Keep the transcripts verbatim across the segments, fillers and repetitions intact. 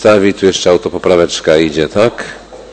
przedstawi. Tu jeszcze autopopraweczka idzie, tak?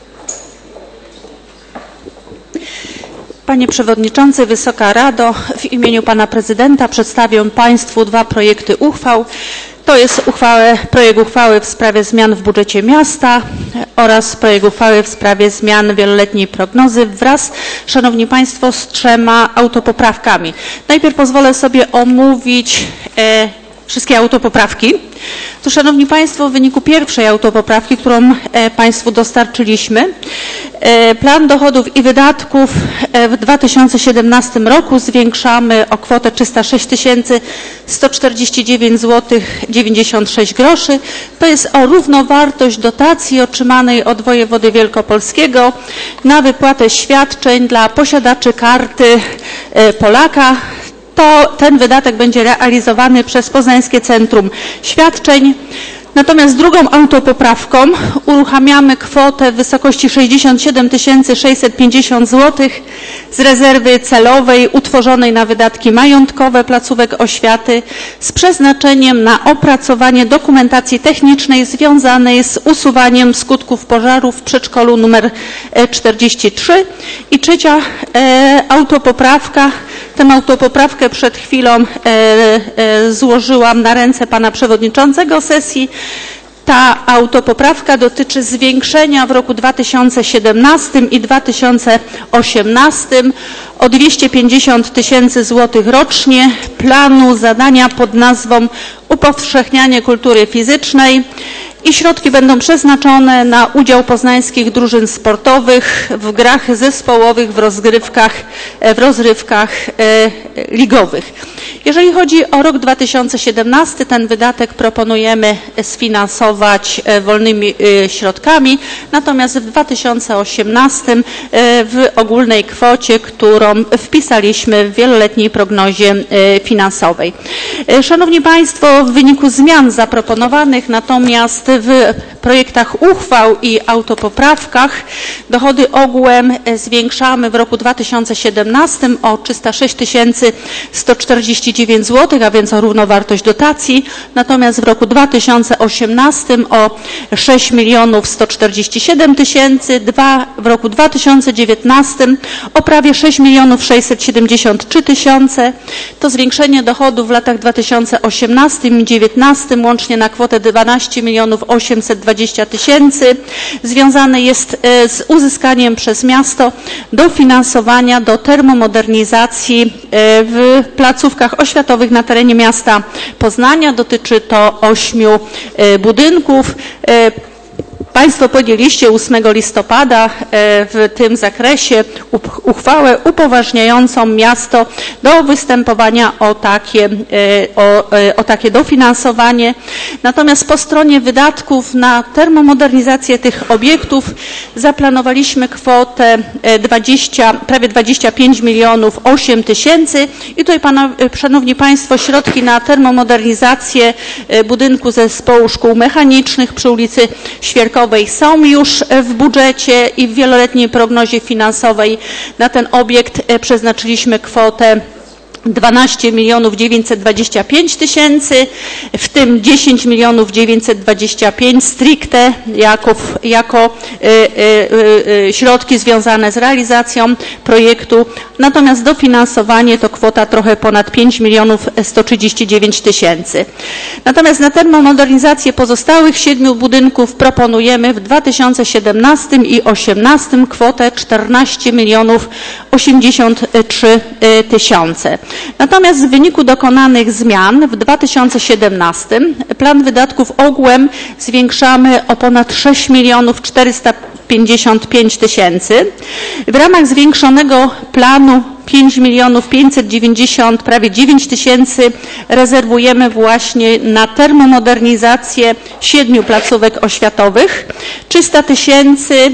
Panie Przewodniczący, Wysoka Rado, w imieniu Pana Prezydenta przedstawię Państwu dwa projekty uchwał. To jest uchwałę, projekt uchwały w sprawie zmian w budżecie miasta oraz projekt uchwały w sprawie zmian wieloletniej prognozy wraz, Szanowni Państwo, z trzema autopoprawkami. Najpierw pozwolę sobie omówić e, wszystkie autopoprawki. To, Szanowni Państwo, w wyniku pierwszej autopoprawki, którą e, Państwu dostarczyliśmy, e, plan dochodów i wydatków e, w dwa tysiące siedemnastym roku zwiększamy o kwotę trzysta sześć tysięcy sto czterdzieści dziewięć złotych dziewięćdziesiąt sześć groszy. To jest o równowartość dotacji otrzymanej od wojewody wielkopolskiego na wypłatę świadczeń dla posiadaczy karty e, Polaka. To ten wydatek będzie realizowany przez Poznańskie Centrum Świadczeń. Natomiast drugą autopoprawką uruchamiamy kwotę w wysokości sześćdziesiąt siedem tysięcy sześćset pięćdziesiąt złotych z rezerwy celowej utworzonej na wydatki majątkowe placówek oświaty z przeznaczeniem na opracowanie dokumentacji technicznej związanej z usuwaniem skutków pożaru w przedszkolu numer czterdzieści trzy. I trzecia e, autopoprawka. Tę autopoprawkę przed chwilą e, e, złożyłam na ręce Pana Przewodniczącego sesji. Ta autopoprawka dotyczy zwiększenia w roku dwa tysiące siedemnastym i dwa tysiące osiemnastym o dwieście pięćdziesiąt tysięcy złotych rocznie planu zadania pod nazwą Upowszechnianie kultury fizycznej. I środki będą przeznaczone na udział poznańskich drużyn sportowych w grach zespołowych, w rozgrywkach, w rozrywkach e, ligowych. Jeżeli chodzi o rok dwa tysiące siedemnasty, ten wydatek proponujemy sfinansować e, wolnymi e, środkami, natomiast w dwa tysiące osiemnastym e, w ogólnej kwocie, którą wpisaliśmy w wieloletniej prognozie e, finansowej. E, Szanowni Państwo, w wyniku zmian zaproponowanych natomiast w projektach uchwał i autopoprawkach dochody ogółem zwiększamy w roku dwa tysiące siedemnastym o trzysta sześć tysięcy sto czterdzieści dziewięć złotych, a więc o równowartość dotacji. Natomiast w roku dwa tysiące osiemnastym o sześć milionów sto czterdzieści siedem tysięcy, w roku dwa tysiące dziewiętnastym o prawie sześć milionów sześćset siedemdziesiąt trzy tysiące. To zwiększenie dochodów w latach dwa tysiące osiemnastym i dwa tysiące dziewiętnastym łącznie na kwotę dwanaście milionów osiemset dwadzieścia tysięcy związane jest z uzyskaniem przez miasto dofinansowania do termomodernizacji w placówkach oświatowych na terenie miasta Poznania. Dotyczy to ośmiu budynków. Państwo podjęliście ósmego listopada w tym zakresie uchwałę upoważniającą miasto do występowania o takie, o, o takie dofinansowanie. Natomiast po stronie wydatków na termomodernizację tych obiektów zaplanowaliśmy kwotę dwadzieścia, prawie dwadzieścia pięć milionów osiem tysięcy i tutaj, pana, Szanowni Państwo, środki na termomodernizację budynku zespołu szkół mechanicznych przy ulicy Świerkowej są już w budżecie i w wieloletniej prognozie finansowej. Na ten obiekt przeznaczyliśmy kwotę dwanaście milionów dziewięćset dwadzieścia pięć tysięcy, w tym dziesięć milionów dziewięćset dwadzieścia pięć stricte jako, jako y, y, y, środki związane z realizacją projektu. Natomiast dofinansowanie to kwota trochę ponad pięć milionów sto trzydzieści dziewięć tysięcy. Natomiast na termomodernizację pozostałych siedmiu budynków proponujemy w dwa tysiące siedemnastym i dwa tysiące osiemnastym kwotę czternaście milionów osiemdziesiąt trzy tysiące. Natomiast w wyniku dokonanych zmian w dwa tysiące siedemnastym plan wydatków ogółem zwiększamy o ponad sześć milionów czterysta pięćdziesiąt pięć tysięcy. W ramach zwiększonego planu pięć milionów pięćset dziewięćdziesiąt, prawie dziewięć tysięcy rezerwujemy właśnie na termomodernizację siedmiu placówek oświatowych. trzysta tysięcy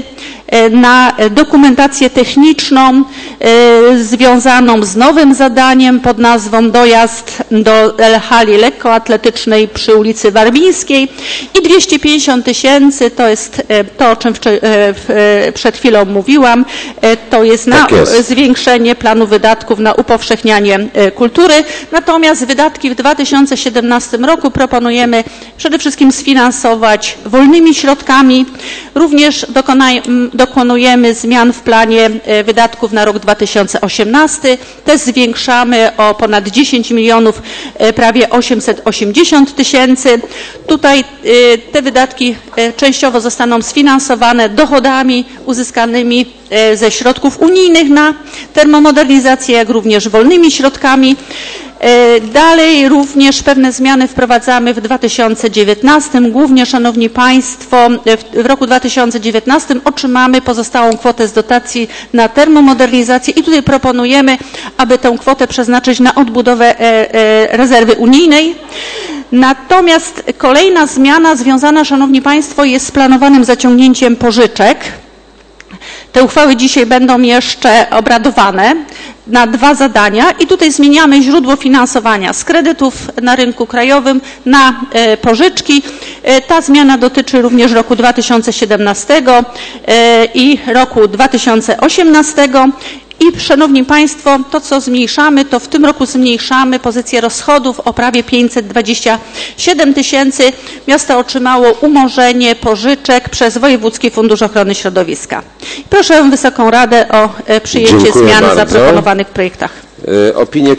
na dokumentację techniczną związaną z nowym zadaniem pod nazwą dojazd do hali lekkoatletycznej przy ulicy Warmińskiej i dwieście pięćdziesiąt tysięcy to jest to, o czym przed chwilą mówiłam, to jest na Tak jest. zwiększenie planu wydatków na upowszechnianie kultury. Natomiast wydatki w dwa tysiące siedemnastym roku proponujemy przede wszystkim sfinansować wolnymi środkami. Również dokonujemy zmian w planie wydatków na rok dwa tysiące osiemnasty. Też zwiększamy o ponad dziesięć milionów, prawie osiemset osiemdziesiąt tysięcy. Tutaj te wydatki częściowo zostaną sfinansowane dochodami uzyskanymi ze środków unijnych na termomodernizację, jak również wolnymi środkami. Dalej również pewne zmiany wprowadzamy w dwa tysiące dziewiętnastym. Głównie, Szanowni Państwo, w roku dwa tysiące dziewiętnastym otrzymamy pozostałą kwotę z dotacji na termomodernizację i tutaj proponujemy, aby tę kwotę przeznaczyć na odbudowę rezerwy unijnej. Natomiast kolejna zmiana związana, Szanowni Państwo, jest z planowanym zaciągnięciem pożyczek. Te uchwały dzisiaj będą jeszcze obradowane na dwa zadania i tutaj zmieniamy źródło finansowania z kredytów na rynku krajowym na pożyczki. Ta zmiana dotyczy również roku dwa tysiące siedemnastego i roku dwa tysiące osiemnastego. I Szanowni Państwo, to co zmniejszamy, to w tym roku zmniejszamy pozycję rozchodów o prawie pięćset dwadzieścia siedem tysięcy. Miasto otrzymało umorzenie pożyczek przez Wojewódzki Fundusz Ochrony Środowiska. Proszę Wysoką Radę o przyjęcie Dziękuję zmian w bardzo. zaproponowanych projektach. Opinie